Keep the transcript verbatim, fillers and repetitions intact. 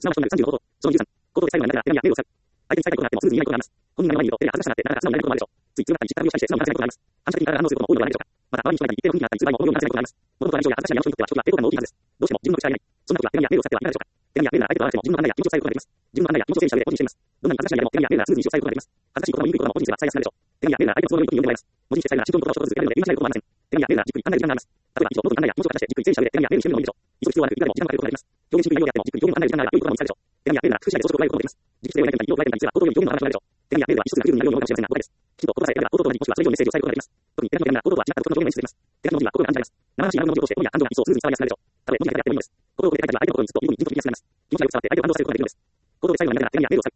すなわちとなるさんじゅうのこと、そのじゅうさん、ことで最後までながら手紙やメールを使う。相手に最大ことがあってもすぐに言えないことがあります。本人が弱いと手が恥ずかしくなってなかなか素直になれることもあるでしょう。つい強がったり知ったふりをしたりして素直に話せないことがあります。反射的に体が反応することも多いのではないでしょうか。また、周りに人がいて一定の雰囲気があったりする場合も思うように話せないことがあります。物事は相性や恥ずかしいや山の人にとっては人が抵抗感も大きいはずです。どうしても自分の口が言えない。そんな時は手紙やメールを使ってはいかがでしょうか。手紙やメールなら相手と会わなくても自分の考えや気持ちを伝えることができます。自分の考えや気持ちを整理した上で文字にしています。どんなに恥ずかしなやでも手紙やメールならすぐに意思を伝えることができます。恥ずかしい言葉も言いにくい言葉も文字にすれば伝えやすくなるでしょう。手紙やメールなら相手の都合のよい時に読んでもらいます。文字にして伝えるなら心情のことを一言ずつやるので言い間違えることもありません。手紙やメールならじっくり考える時間があります。例えば以上、元の考えや気持ちを話してじっくり整理した上で手紙やメールにしてみるのもいいでしょう。急ぐ必要はなくいくらでも時間がかかることができます。表現しにくい内容であってもじっくり表現を考える時間があれば良いことも見つかるでしょう。手紙やメールなら工夫しないで装飾を加えることもできます。時期性を描いてみたり、色を加えてみたりすれば、口頭より表現の話がでしょう。手紙やメールは一つが十分になるようになるかもしれませんが、誤解です。きちんと言葉さえ選べば口頭と同じもしくはそれ以上のメッセージを伝えることができます。特に手紙の手紙なら口頭とは違った言葉の表現を演出できます。手紙の文字は心が感じられます。生々しい内容の文字を通して思いや感情が一層スムーズに伝わりやすくなるでしょう。たとえ文字だけであってもいいのです。口頭で書いたりは相手の心にずっと耳にじんと響きやすくなります。気持ちが良く伝わって相手を感動させることができるのです。口頭で最後までながら手紙やメールを使う